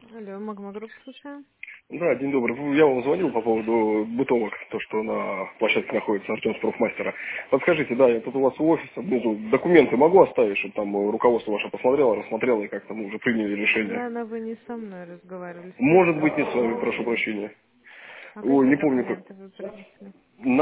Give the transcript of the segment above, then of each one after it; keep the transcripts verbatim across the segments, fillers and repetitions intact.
Алло, Магма Групп, слушаю. Да, день добрый. Ну, Я вам звонил по поводу бытовок, то, что на площадке находится Артем Профмастера. Подскажите, да, я тут у вас у офиса внизу документы могу оставить, чтобы там э, руководство ваше посмотрело, рассмотрело и как-то мы уже приняли решение. Наверное, вы не со мной разговаривали, с кем вы Может быть, не с вами, прошу разговаривали. прощения. А Ой, какие не помню, как. документы вы принесли?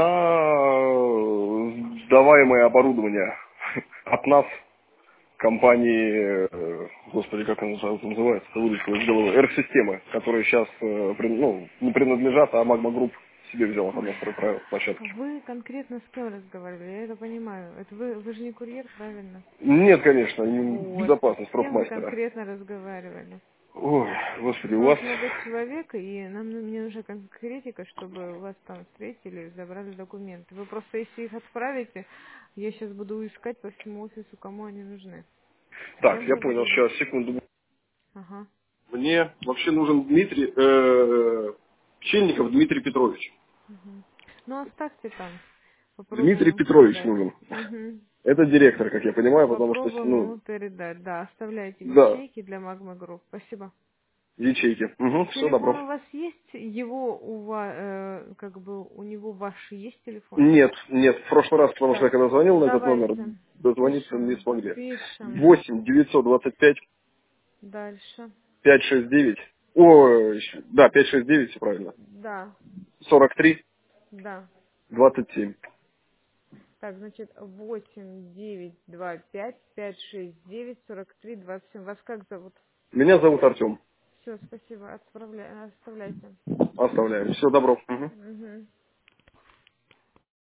На сдаваемое оборудование от нас, компании, э, господи, как она называется, называется, вылетело из головы, R-системы, которые сейчас э, при- ну, не принадлежат, а Magma Group себе взял под Ой, настрой правил площадки. вы конкретно с кем разговаривали? Я это понимаю. Это вы, вы же не курьер, правильно? Нет, конечно, не Вот. безопасность С кем вы профмастера. конкретно разговаривали? Ой, господи, У у нас вас... много человек, и нам ну- мне нужна конкретика, чтобы вас там встретили и забрали документы. Вы просто, если их отправите, я сейчас буду искать по всему офису, кому они нужны. С Так, кем я вы понял, разговаривали? сейчас, секунду. Ага. Мне вообще нужен Дмитрий, э, Пчельников Дмитрий Петрович. Мгм. Ну, оставьте там. Дмитрий Попробуем ему Петрович передать. нужен. Угу. Это директор, как я понимаю, потому что, Попробуем ну, ему передать. Да, оставляйте в да, ячейке для Магма Групп. Спасибо. ячейки. Угу, все, Телефон добро. у вас есть? Его у вас, как бы, у него ваш есть телефон? Нет, нет, в прошлый раз, потому что я Так, когда звонил на этот номер, давайте. дозвониться не Пишем. смогли. Пишем. Восемь девятьсот двадцать пять Дальше. пятьсот шестьдесят девять. Ой, да, пятьсот шестьдесят девять, все правильно. Да, сорок три да. двадцать семь. Так, значит, восемь девять два пять пять шесть девять сорок три двадцать семь. Вас как зовут? Меня зовут Артем. Все, спасибо. Отправля... Оставляйте. Оставляем. Все, добро. Мгм. Угу.